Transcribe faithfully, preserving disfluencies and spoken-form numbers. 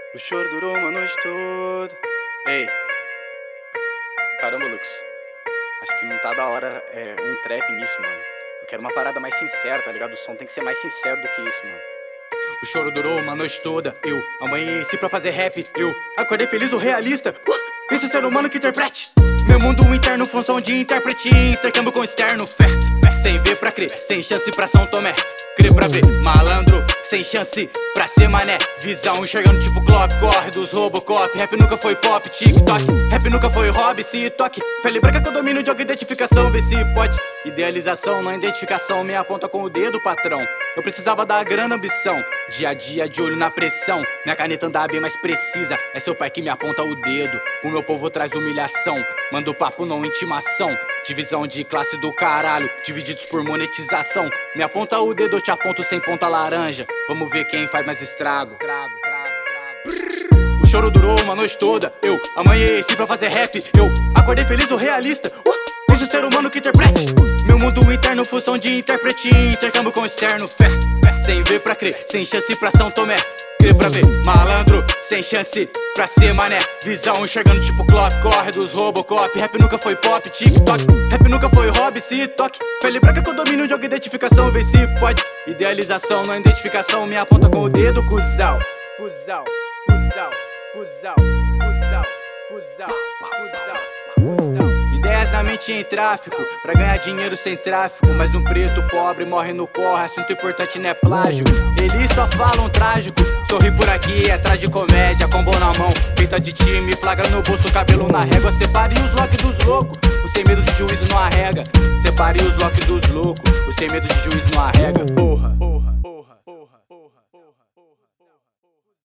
O choro durou uma noite toda. Ei, caramba, Lux. Acho que não tá da hora é, um trap nisso, mano. Eu quero uma parada mais sincera, tá ligado? O som tem que ser mais sincero do que isso, mano. O choro durou uma noite toda. Eu amanheci pra fazer rap. Eu acordei feliz, o realista. Uh, isso é ser humano que interprete. Meu mundo interno, função de intérprete. Intercâmbio com externo. Fé, fé, sem ver pra crer, sem chance pra São Tomé. Crer pra ver, malandro, sem chance pra ser mané. Visão enxergando tipo Klopp, corre dos Robocop. Rap nunca foi pop, TikTok. Rap nunca foi hobby, se toque. Pele branca que eu domino, jogo identificação, vê se pode. Idealização, não identificação, me aponta com o dedo, patrão. Eu precisava da grana ambição, dia a dia de olho na pressão. Minha caneta anda bem mais precisa, é seu pai que me aponta o dedo. O meu povo traz humilhação, manda o papo não intimação. Divisão de classe do caralho, divididos por monetização. Me aponta o dedo, eu te aponto sem ponta laranja. Vamos ver quem faz mais estrago. O choro durou uma noite toda. Eu amanheci pra fazer rap. Eu acordei feliz, o realista. uh, Fiz o ser humano que interprete. Meu mundo interno, função de intérprete. Intercâmbio com externo. Fé, fé, sem ver pra crer, sem chance pra São Tomé. Crer pra ver, malandro, sem chance pra ser mané. Visão enxergando tipo Klopp, corre dos Robocop. Rap nunca foi pop, TikTok. Rap nunca foi hobby, se toque. Pele branca que eu domino, jogo identificação, vê se pode. Idealização, não identificação, me aponta com o dedo, cuzão. Cuzão, cuzão, cuzão, cuzão, cuzão, cuzão, cuzão. Ideias na mente em tráfico, pra ganhar dinheiro sem tráfico. Mas um preto pobre morre no corre, assunto importante não é plágio. Eles só falam trágico, sorri por aqui, é tragicomédia. Combo na mão, feita de time, flagra no bolso, cabelo na régua. Separe os lock dos loucos, o sem medo de juízo não arrega. Separe os lock dos loucos, o sem medo de juízo não arrega. Porra.